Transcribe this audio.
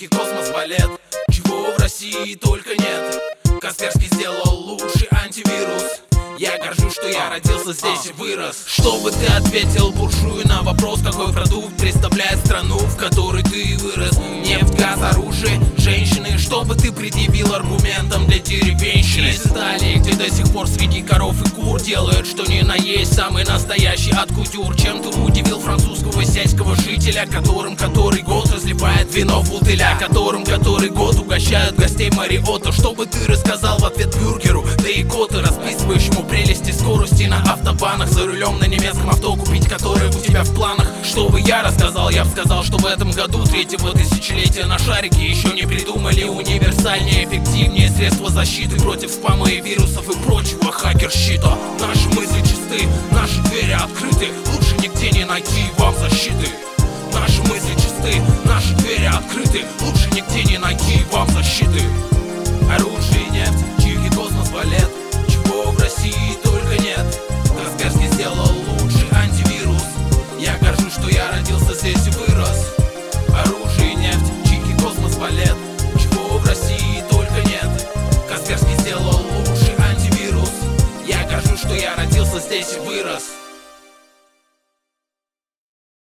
дикий космос, балет. Чего в России только нет. Касперский сделал лучший антивирус. Я горжусь, что я родился здесь и вырос. Чтобы ты ответил буржую на вопрос, какой продукт представляет страну, в которой ты вырос. Нефть, газ, оружие, женщины. Чтобы ты предъявил аргументом для деревенщины. Из Италии, где до сих пор среди коров и кур делают, что ни на есть самый настоящий от кутюр. Чем ты удивил французского сельского жителя, которым который год разливает вино в бутылях, которым который год угощают гостей Мариотто. Чтобы ты рассказал в ответ бюргеру, да и коту, расписывающему прелести скорости на автобанах, за рулем на немецком авто, купить которое у тебя в планах. Что бы я рассказал? Я бы сказал, что в этом году третьего тысячелетия на шарике еще не придумали универсальнее, эффективнее средства защиты против спама и вирусов и прочего хакерщита. Наши мысли чисты, наши двери открыты, лучше нигде не найти вам защиты. Наши мысли чисты, наши двери открыты, лучше нигде не найти вам защиты. Оружие, нефть, дикий космос, балет. Чего в России только нет. Касперский сделал лучший антивирус. Я горжусь, что я родился здесь и вырос. Оружие, нефть, дикий космос, балет. Чего в России только нет. Касперский сделал лучший антивирус. Я горжусь, что я родился здесь и вырос.